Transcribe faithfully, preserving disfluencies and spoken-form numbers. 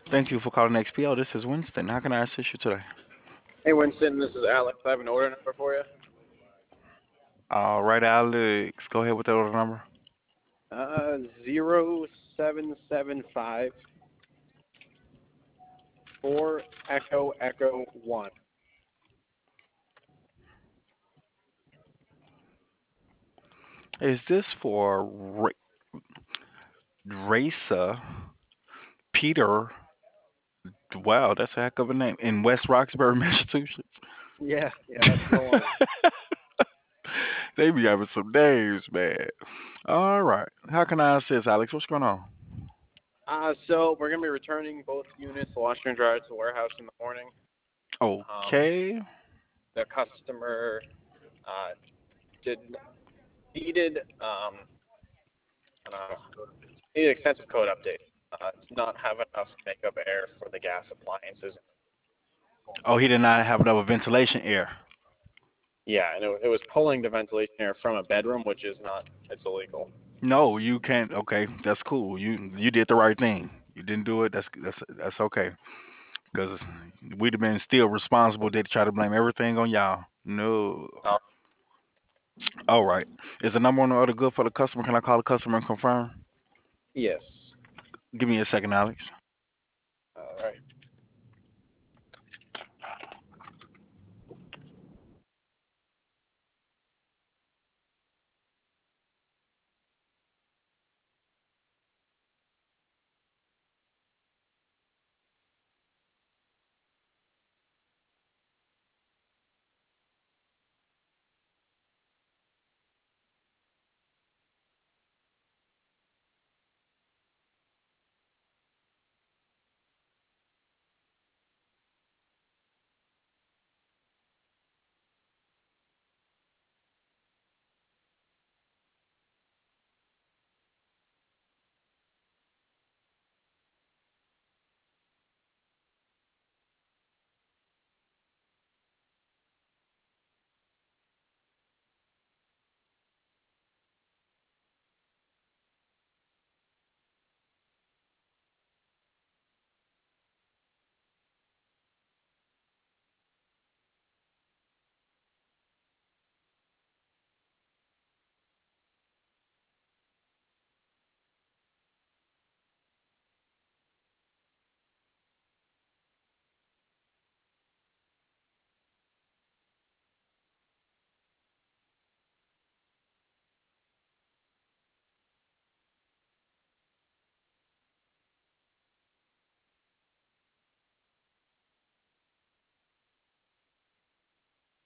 Thank you for calling X P O. This is Winston. How can I assist you today? Hey Winston, this is Alex. I have an order number for you. All right, Alex. Go ahead with the order number. Uh, zero seven seven five four Echo Echo one. Is this for Ra- Raisa Peter? Wow, that's a heck of a name. In West Roxbury, Massachusetts. Yeah, yeah, that's the one. They be having some names, man. All right. How can I assist, Alex? What's going on? Uh, so we're gonna be returning both units, the washer and dryer, to the warehouse in the morning. Um, Okay. the customer uh did needed um uh, needed extensive code update. Uh, did not have enough makeup air for the gas appliances. Oh, he did not have enough ventilation air. Yeah, and it, it was pulling the ventilation air from a bedroom, which is not, it's illegal. No, you can't. Okay, that's cool. You you did the right thing. You didn't do it. That's that's that's okay. Because we'd have been still responsible. They'd try to blame everything on y'all. No. Uh, All right. Is the number on the order good for the customer? Can I call the customer and confirm? yes. Give me a second, Alex. All right.